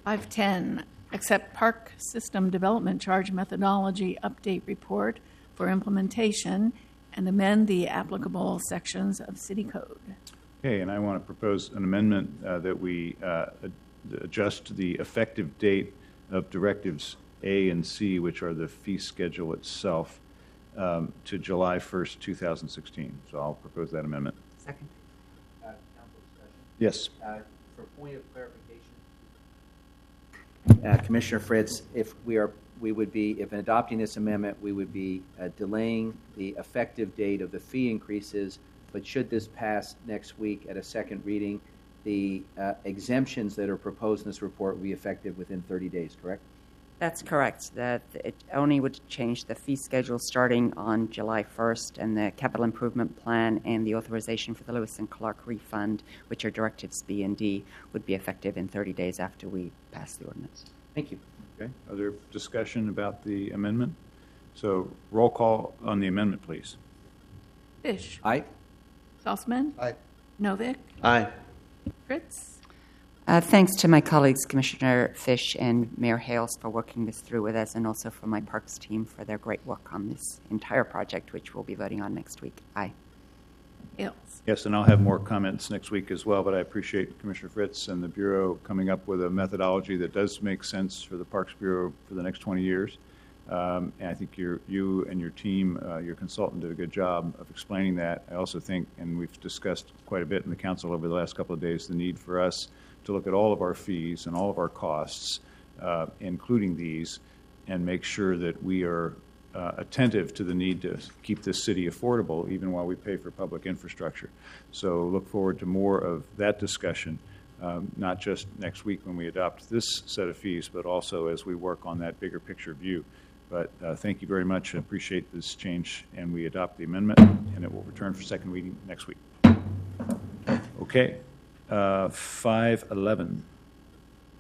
510, accept Park System Development Charge Methodology Update Report for implementation and amend the applicable sections of City Code. Okay, and I want to propose an amendment that we adjust the effective date of directives A and C, which are the fee schedule itself, to July 1st, 2016. So I'll propose that amendment. Second. Council discussion? Yes. For point of clarification, Commissioner Fritz, if in adopting this amendment, we would be delaying the effective date of the fee increases, but should this pass next week at a second reading, the exemptions that are proposed in this report will be effective within 30 days, correct? That's correct. That it only would change the fee schedule starting on July 1st, and the capital improvement plan and the authorization for the Lewis and Clark refund, which are directives B and D, would be effective in 30 days after we pass the ordinance. Thank you. Okay. Other discussion about the amendment? So roll call on the amendment, please. Fish. Aye. Salzman. Aye. Novick. Aye. Fritz. Thanks to my colleagues, Commissioner Fish and Mayor Hales, for working this through with us, and also for my Parks team for their great work on this entire project, which we'll be voting on next week. Aye. Hales. Yes, and I'll have more comments next week as well, but I appreciate Commissioner Fritz and the Bureau coming up with a methodology that does make sense for the Parks Bureau for the next 20 years. And I think you and your team, your consultant, did a good job of explaining that. I also think, and we've discussed quite a bit in the council over the last couple of days, the need for us to look at all of our fees and all of our costs, including these, and make sure that we are attentive to the need to keep this city affordable even while we pay for public infrastructure. So look forward to more of that discussion, not just next week when we adopt this set of fees, but also as we work on that bigger picture view. But thank you very much. I appreciate this change, and we adopt the amendment, and it will return for second reading next week. Okay. 511.